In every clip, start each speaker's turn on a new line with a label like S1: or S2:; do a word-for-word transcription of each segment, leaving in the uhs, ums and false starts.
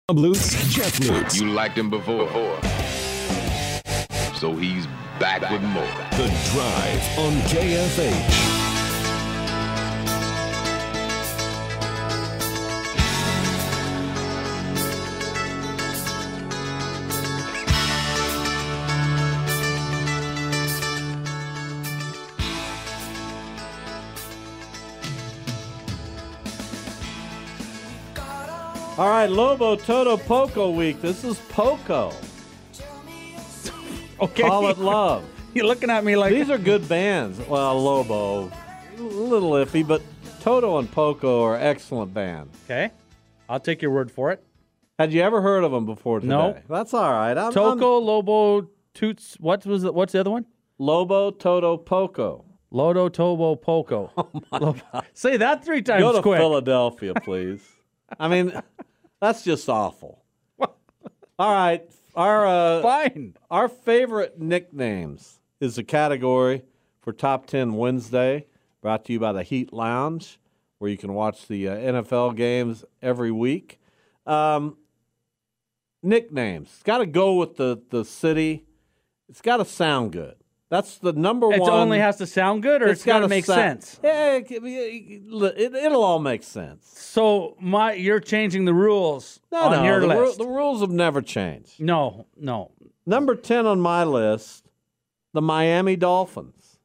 S1: Lutz, Jeff Lutz.
S2: You liked him before. before. So he's back with more.
S1: The Drive on K F H.
S3: All right, Lobo Toto Poco week. This is Poco.
S4: Okay.
S3: Call it love.
S4: You're looking at me like...
S3: These are good bands. Well, Lobo, a little iffy, but Toto and Poco are excellent bands.
S4: Okay. I'll take your word for it.
S3: Had you ever heard of them before today?
S4: No.
S3: That's all right. I'm,
S4: Toco,
S3: I'm...
S4: Lobo, Toots. What was it? What's the other one?
S3: Lobo Toto Poco.
S4: Lodo, Tobo, Poco.
S3: Oh, my
S4: Lobo.
S3: God.
S4: Say that three times
S3: Go to
S4: quick.
S3: Philadelphia, please. I mean, that's just awful. All right. Our uh,
S4: Fine.
S3: Our favorite nicknames is a category for Top ten Wednesday, brought to you by the Heat Lounge, where you can watch the uh, N F L games every week. Um, nicknames. It's got to go with the, the city. It's got to sound good. That's the number
S4: It
S3: one.
S4: only has to sound good, or it's, got to make
S3: sa-
S4: sense?
S3: Yeah, it, it, it'll all make sense.
S4: So my, you're changing the rules
S3: No,
S4: on
S3: no,
S4: your
S3: the, ru-
S4: list.
S3: the rules have never changed.
S4: No, no.
S3: Number ten on my list, the Miami Dolphins.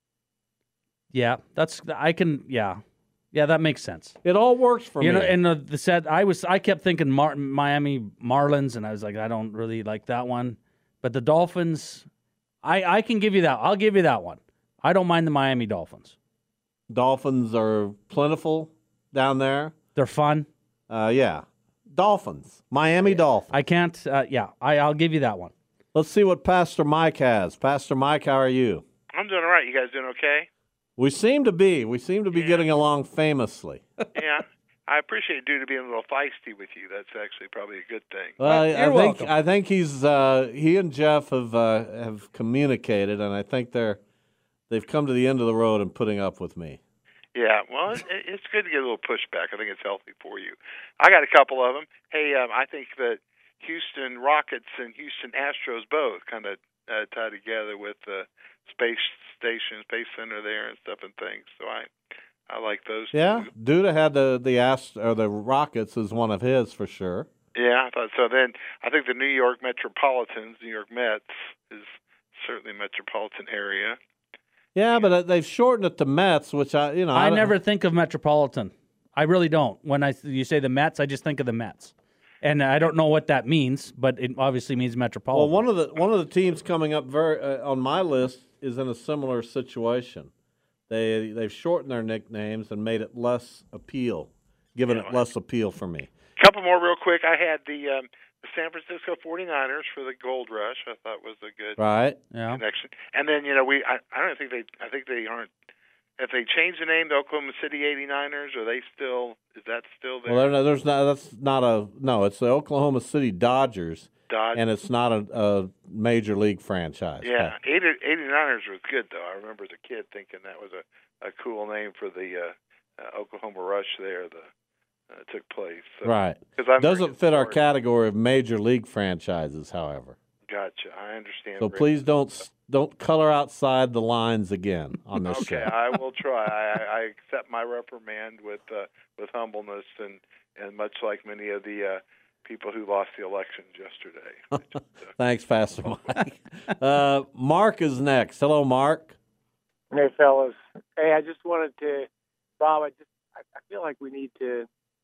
S4: Yeah, that's I can. Yeah, yeah, that makes sense.
S3: It all works for
S4: You
S3: me.
S4: know, and the, the said I was I kept thinking Mar- Miami Marlins, and I was like, I don't really like that one. But the Dolphins, I I can give you that. I'll give you that one. I don't mind the Miami Dolphins.
S3: Dolphins are plentiful down there.
S4: They're fun.
S3: Uh, yeah, Dolphins, Miami Dolphins.
S4: I can't. Uh, yeah, I I'll give you that one.
S3: Let's see what Pastor Mike has. Pastor Mike, how are you?
S5: I'm doing all right. You guys doing okay?
S3: We seem to be. We seem to be
S5: Yeah.
S3: getting along famously.
S5: Yeah. I appreciate Duda being a little feisty with you. That's actually probably a good thing.
S3: Well,
S4: You're
S3: I think
S4: welcome.
S3: I think he's uh, he and Jeff have uh, have communicated, and I think they're they've come to the end of the road in putting up with me.
S5: Yeah, well, it, it's good to get a little pushback. I think it's healthy for you. I got a couple of them. Hey, um, I think that Houston Rockets and Houston Astros both kind of uh, tie together with the space station, space center there and stuff and things. So I, I like those.
S3: Yeah,
S5: two.
S3: Duda had the the Ast- or the Rockets as one of his for sure.
S5: Yeah, I thought so. Then I think the New York Metropolitans, New York Mets, is certainly a metropolitan area.
S3: Yeah, but uh, they've shortened it to Mets, which I you know
S4: I
S3: don't-
S4: never think of Metropolitan. I really don't. When I you say the Mets, I just think of the Mets, and I don't know what that means, but it obviously means
S3: Well,
S4: Metropolitan.
S3: one of the one of the teams coming up very uh, on my list is in a similar situation. They they've shortened their nicknames and made it less appeal, given it less appeal for me.
S5: Couple more real quick. I had the, um, the San Francisco forty-niners for the Gold Rush. I thought was a good
S3: Right?
S4: yeah.
S5: connection. And then you know we I, I don't think they I think they aren't. If they change the name to Oklahoma City eighty-niners, are they still? Is that still there?
S3: Well, there- there's not. That's not a no. It's the Oklahoma City Dodgers,
S5: Dodge.
S3: and it's not a, a major league franchise.
S5: Yeah, eighty, eighty-niners was good though. I remember as a kid thinking that was a, a cool name for the uh, uh, Oklahoma Rush there. The uh, took place. So,
S3: Right.
S5: 'cause I'm very
S3: Doesn't fit our
S5: smart.
S3: category of major league franchises, however.
S5: Gotcha. I understand.
S3: So
S5: very
S3: please don't s- don't color outside the lines again on this
S5: Okay,
S3: show.
S5: I will try. I, I accept my reprimand with uh, with humbleness, and, and much like many of the uh, people who lost the elections yesterday. Just, uh,
S3: Thanks, Pastor Mike. uh, Mark is next. Hello, Mark.
S6: Hey, fellas. Hey, I just wanted to, Bob, I just, I I feel like we need to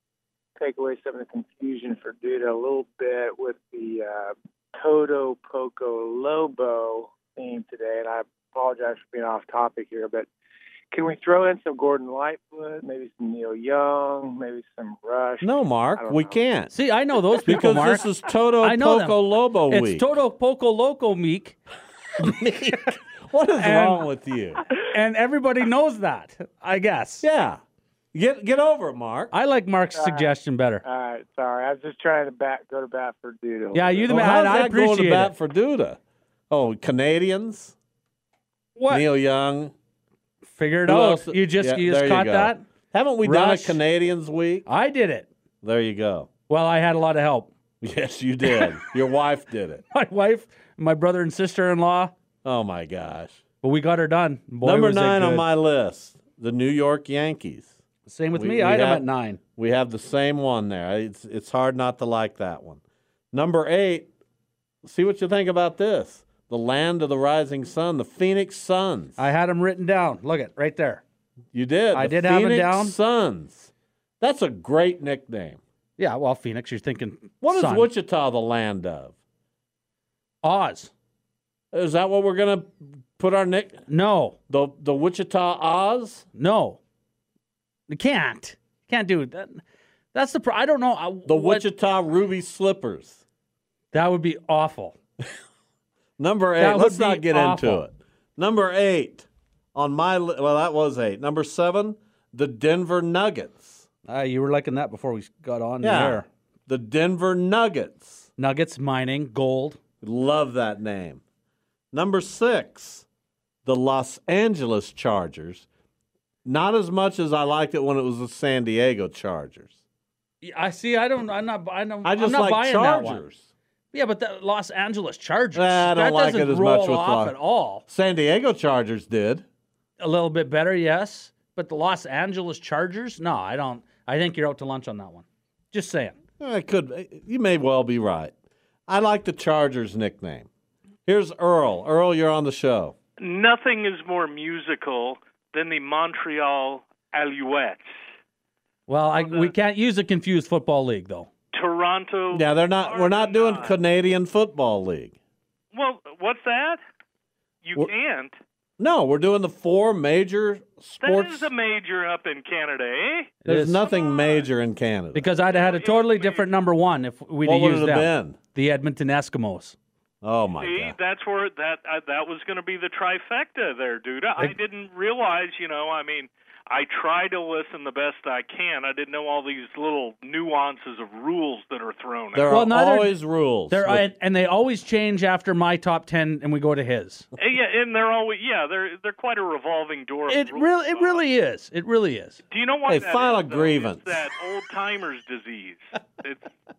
S6: take away some of the confusion for Duda a little bit with the uh, Toto Poco Lobo theme today, and I apologize for being off topic here, but can we throw in some Gordon Lightfoot, maybe some Neil Young, maybe some Rush?
S3: No,
S6: I
S3: Mark,
S6: don't
S3: we
S6: know.
S3: can't.
S4: See, I know those people,
S3: Because
S4: Mark.
S3: this is Toto
S4: I know
S3: Poco
S4: them.
S3: Lobo
S4: It's
S3: week.
S4: Toto Poco Loco Meek,
S3: What is
S4: And-
S3: wrong with you?
S4: and everybody knows that, I guess.
S3: Yeah. Get get over it, Mark.
S4: I like Mark's
S6: All right.
S4: suggestion better.
S6: All right, sorry. I was just trying to bat, go to bat for Duda.
S4: Yeah, you the
S3: Well,
S4: man.
S3: how's
S4: I
S3: that going to
S4: appreciate
S3: bat
S4: it.
S3: for Duda? Oh, Canadians?
S4: What?
S3: Neil Young?
S4: Figure it
S3: Who
S4: out.
S3: else?
S4: You just
S3: Yeah,
S4: you
S3: there
S4: just
S3: you
S4: caught
S3: go.
S4: that?
S3: Haven't we done a
S4: Rush.
S3: Canadians week?
S4: I did it.
S3: There you go.
S4: Well, I had a lot of help.
S3: Yes, you did. Your wife did it.
S4: My wife, my brother and sister-in-law.
S3: Oh, my gosh.
S4: But we got her done. Boy,
S3: Number
S4: was it
S3: nine on
S4: good.
S3: my list, the New York Yankees.
S4: Same with
S3: We-
S4: me.
S3: we
S4: I had them
S3: have-
S4: at nine.
S3: We have the same one there. It's it's hard not to like that one. Number eight, see what you think about this. The land of the rising sun, the Phoenix Suns.
S4: I had them written down. Look at right there.
S3: You did.
S4: I
S3: the
S4: did have it
S3: Phoenix
S4: down.
S3: Suns. That's a great nickname.
S4: Yeah, well, Phoenix, you're thinking
S3: What is
S4: sun.
S3: Wichita the land of?
S4: Oz.
S3: Is that what we're gonna put our nick?
S4: No,
S3: The the Wichita Oz?
S4: no. You can't. Can't do that. That's the. Pro- I don't know. I-
S3: The
S4: what-
S3: Wichita Ruby Slippers.
S4: That would be awful.
S3: Number eight.
S4: That would
S3: Let's not
S4: be
S3: get
S4: awful.
S3: into it. Number eight on my li- well, that was eight. Number seven, the Denver Nuggets.
S4: Uh, you were liking that before we got on the
S3: Yeah,
S4: air.
S3: the Denver Nuggets.
S4: Nuggets, mining, gold.
S3: Love that name. Number six, the Los Angeles Chargers. Not as much as I liked it when it was the San Diego Chargers.
S4: Yeah, I see. I don't. I'm not. I don't.
S3: I just
S4: I'm not
S3: like
S4: buying that one.
S3: Chargers.
S4: Yeah, but the Los Angeles Chargers.
S3: Eh, I don't
S4: that
S3: like
S4: doesn't
S3: it as
S4: roll
S3: much with
S4: off
S3: Los-
S4: at all.
S3: San Diego Chargers did.
S4: A little bit better, yes. But the Los Angeles Chargers, no, I don't. I think you're out to lunch on that one. Just saying.
S3: Eh, It could. You may well be right. I like the Chargers nickname. Here's Earl. Earl, you're on the show.
S7: Nothing is more musical than the Montreal Alouettes.
S4: Well, I, we can't use a confused football league, though.
S7: Toronto.
S3: Yeah, they're not. We're not doing
S7: Argonauts.
S3: Canadian Football League.
S7: Well, what's that? You
S3: Well,
S7: can't.
S3: No, we're doing the four major
S7: That
S3: sports.
S7: is a major up in Canada, eh?
S3: There's
S4: is.
S3: nothing major in Canada.
S4: Because I'd have had a totally different number one if we'd
S3: what
S4: have
S3: would
S4: used
S3: it have
S4: them.
S3: been?
S4: The Edmonton Eskimos.
S3: Oh my
S7: See,
S3: god!
S7: that's where that uh, that was going to be the trifecta there, dude. I didn't realize, you know, I mean, I try to listen the best I can. I didn't know all these little nuances of rules that are thrown
S3: There
S7: out.
S4: Well,
S3: are
S4: neither-
S3: always rules.
S4: They're,
S3: with-
S4: and, and they always change after my top ten, and we go to his.
S7: Uh, Yeah, and they're always yeah, they're they're quite a revolving door. of
S4: It
S7: rules,
S4: really, it
S7: Bob.
S4: really is. It really is.
S7: Do you know what
S3: Hey,
S7: that
S3: file
S7: is,
S3: a
S7: though?
S3: grievance.
S7: It's that old timers disease. It's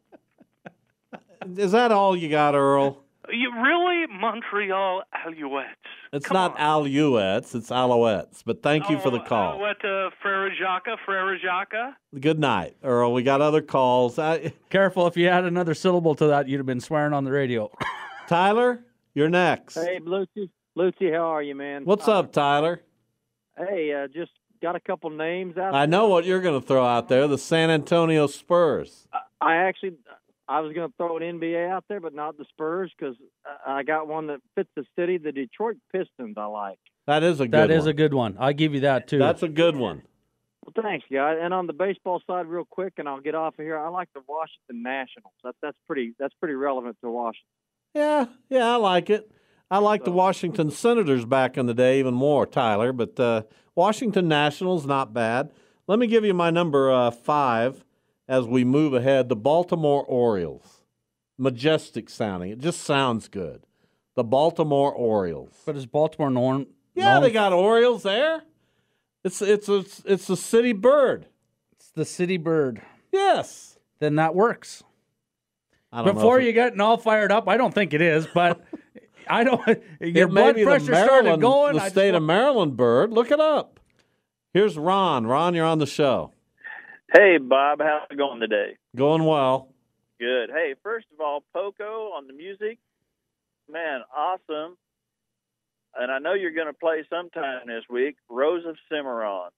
S3: Is that all you got, Earl?
S7: you really Montreal Alouettes.
S3: It's
S7: Come
S3: not
S7: on.
S3: Alouettes, it's Alouettes. But thank you for the
S7: Oh,
S3: call.
S7: Alouette, uh, Frere Jacques, Frere Jacques.
S3: Good night, Earl. We got other calls. I,
S4: Careful, if you add another syllable to that, you'd have been swearing on the radio.
S3: Tyler, you're next.
S8: Hey, Lucy. Lucy, how are you, man?
S3: What's up, Tyler?
S8: Hey, uh, just got a couple names out.
S3: I know what you're going to throw out there: the San Antonio Spurs.
S8: I actually, I was going to throw an N B A out there, but not the Spurs because I got one that fits the city. The Detroit Pistons, I like.
S3: That is a good
S4: That is
S3: one.
S4: a good one. I give you that too.
S3: That's a good one.
S8: Well, thanks, guys. And on the baseball side, real quick, and I'll get off of here. I like the Washington Nationals. That, that's pretty. That's pretty relevant to Washington.
S3: Yeah, yeah, I like it. I like the Washington Senators back in the day even more, Tyler. But uh, Washington Nationals, not bad. Let me give you my number uh, five as we move ahead. The Baltimore Orioles. Majestic sounding. It just sounds good. The Baltimore Orioles.
S4: but is Baltimore known?
S3: Yeah,
S4: known
S3: they got Orioles there. It's it's a, it's a city bird.
S4: It's the city bird.
S3: Yes.
S4: Then that works.
S3: I don't
S4: Before
S3: know if
S4: you getting all fired up, I don't think it is, but I don't. Your
S3: it may
S4: blood
S3: be the
S4: pressure started
S3: Maryland-
S4: going.
S3: The
S4: I just
S3: state of
S4: wa-
S3: Maryland bird. Look it up. Here's Ron. Ron, you're on the show.
S9: Hey, Bob, how's it going today?
S3: Going well.
S9: Good. Hey, first of all, Poco on the music, man, awesome. And I know you're going to play sometime this week, Rose of Cimarron.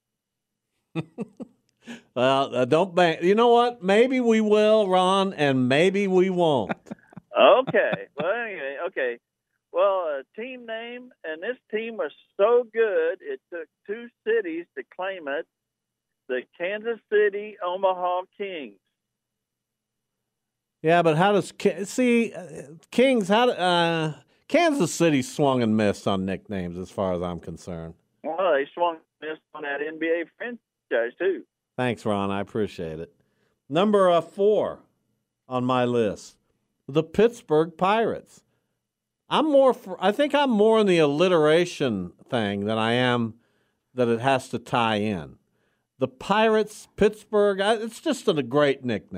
S3: Well, uh, don't bank. You know what? Maybe we will, Ron, and maybe we won't.
S9: Okay. Well, anyway, okay. Well, a team name, and this team was so good, it took two cities to claim it, the Kansas City Omaha Kings.
S3: Yeah, but how does Ki- see uh, Kings? How do- uh, Kansas City swung and missed on nicknames, as far as I'm concerned.
S9: Well, they swung this on that N B A franchise, too.
S3: Thanks, Ron. I appreciate it. Number uh, four on my list, the Pittsburgh Pirates. I'm more. For, I think I'm more in the alliteration thing than I am that it has to tie in. The Pirates, Pittsburgh. I, it's just a great nickname.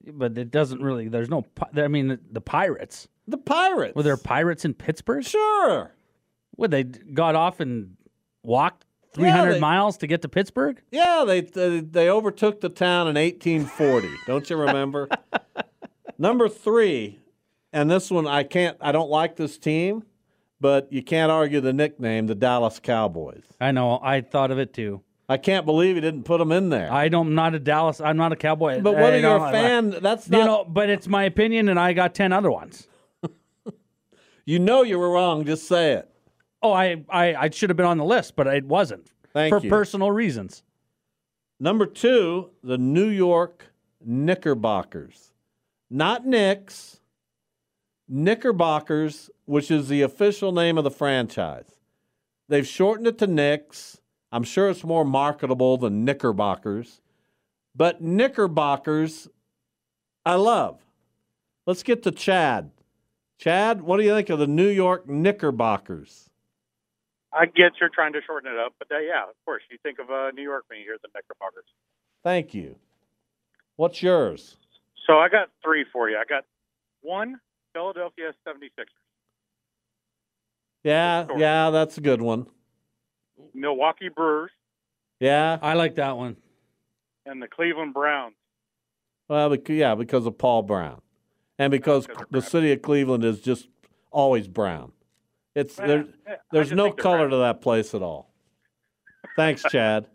S4: But it doesn't really. There's no. pi- I mean, the, the Pirates.
S3: The Pirates.
S4: Were there Pirates in Pittsburgh?
S3: Sure.
S4: What, they got off and walked three hundred
S3: Yeah, they-
S4: miles to get to Pittsburgh?
S3: Yeah, they, they they overtook the town in eighteen forty. Don't you remember? Number three, and this one I can't. I don't like this team, but you can't argue the nickname, the Dallas Cowboys.
S4: I know. I thought of it too.
S3: I can't believe he didn't put them in there.
S4: I don't. I'm not a Dallas. I'm not a Cowboy.
S3: But whether
S4: I
S3: you're
S4: don't-
S3: a fan, that's
S4: you
S3: not.
S4: know. But it's my opinion, and I got ten other ones.
S3: You know you were wrong. Just say it.
S4: Oh, I, I, I should have been on the list, but it wasn't.
S3: Thank
S4: for
S3: you.
S4: personal reasons.
S3: Number two, the New York Knickerbockers. Not Knicks, Knickerbockers, which is the official name of the franchise. They've shortened it to Knicks. I'm sure it's more marketable than Knickerbockers. But Knickerbockers, I love. Let's get to Chad. Chad, what do you think of the New York Knickerbockers?
S10: I get you're trying to shorten it up, but uh, yeah, of course, you think of uh, New York when you hear the Knickerbockers.
S3: Thank you. What's yours?
S10: So I got three for you. I got one, Philadelphia seventy-sixers.
S3: Yeah, yeah, that's a good one.
S10: Milwaukee Brewers.
S3: Yeah.
S4: I like that one.
S10: And the Cleveland Browns.
S3: Well, bec- yeah, because of Paul Brown. And because the city of Cleveland is just always brown. It's
S10: Well,
S3: there,
S10: yeah, I
S3: There's
S10: just
S3: no
S10: think they're
S3: color
S10: brown.
S3: to that place at all. Thanks, Chad.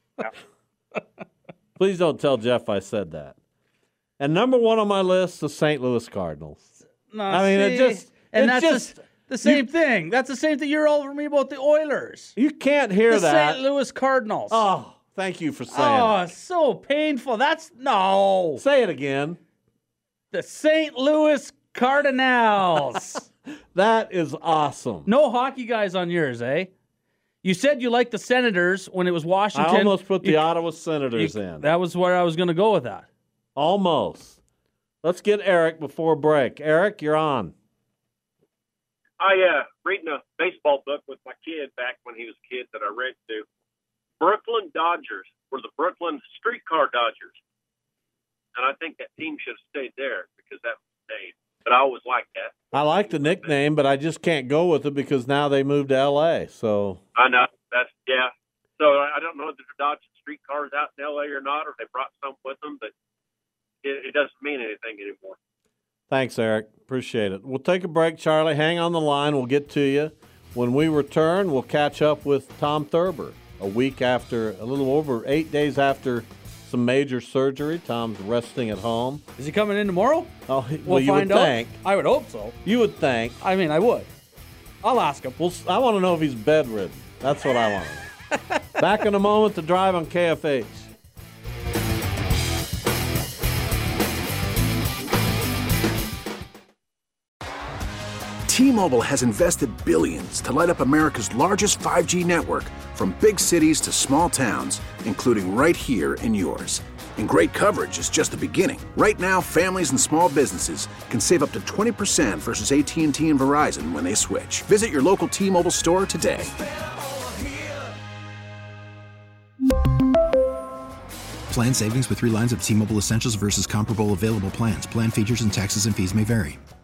S3: Please don't tell Jeff I said that. And number one on my list, the Saint Louis Cardinals.
S4: No,
S3: I mean, it
S4: see?
S3: just
S4: and
S3: it
S4: that's
S3: just
S4: the, the same thing. That's the same thing. You're all over me about the Oilers.
S3: you can't hear
S4: the
S3: that.
S4: Saint Louis Cardinals.
S3: Oh, thank you for saying
S4: Oh,
S3: it.
S4: so painful. That's no.
S3: Say it again.
S4: The Saint Louis Cardinals.
S3: That is awesome.
S4: No hockey guys on yours, eh? You said you liked the Senators when it was Washington.
S3: I almost put the
S4: You-
S3: Ottawa Senators
S4: you-
S3: in.
S4: That was where I was going to go with that.
S3: Almost. Let's get Eric before break. Eric, you're on.
S11: I uh reading a baseball book with my kid back when he was a kid that I read to. Brooklyn Dodgers were the Brooklyn Streetcar Dodgers. And I think that team should have stayed there because that was the name. But I always liked that.
S3: I like the nickname, but I just can't go with it because now they moved to L A. So
S11: I know. That's yeah. So I I don't know if they're dodging streetcars out in L A or not, or if they brought some with them, but it, it doesn't mean anything anymore.
S3: thanks, Eric. Appreciate it. We'll take a break, Charlie. Hang on the line. We'll get to you. When we return, we'll catch up with Tom Thurber a week after, a little over eight days after some major surgery. Tom's resting at home.
S4: Is he coming in tomorrow?
S3: Oh, well,
S4: We'll
S3: you
S4: find
S3: would
S4: out.
S3: think.
S4: I would hope so.
S3: You would think.
S4: I mean, I would. I'll ask him.
S3: Well, I want to know if he's bedridden. That's what I want to know. Back in a moment to Drive on K F H.
S12: T-Mobile has invested billions to light up America's largest five G network, from big cities to small towns, including right here in yours. And great coverage is just the beginning. Right now, families and small businesses can save up to twenty percent versus A T and T and Verizon when they switch. Visit your local T-Mobile store today.
S13: Plan savings with three lines of T-Mobile Essentials versus comparable available plans. Plan features and taxes and fees may vary.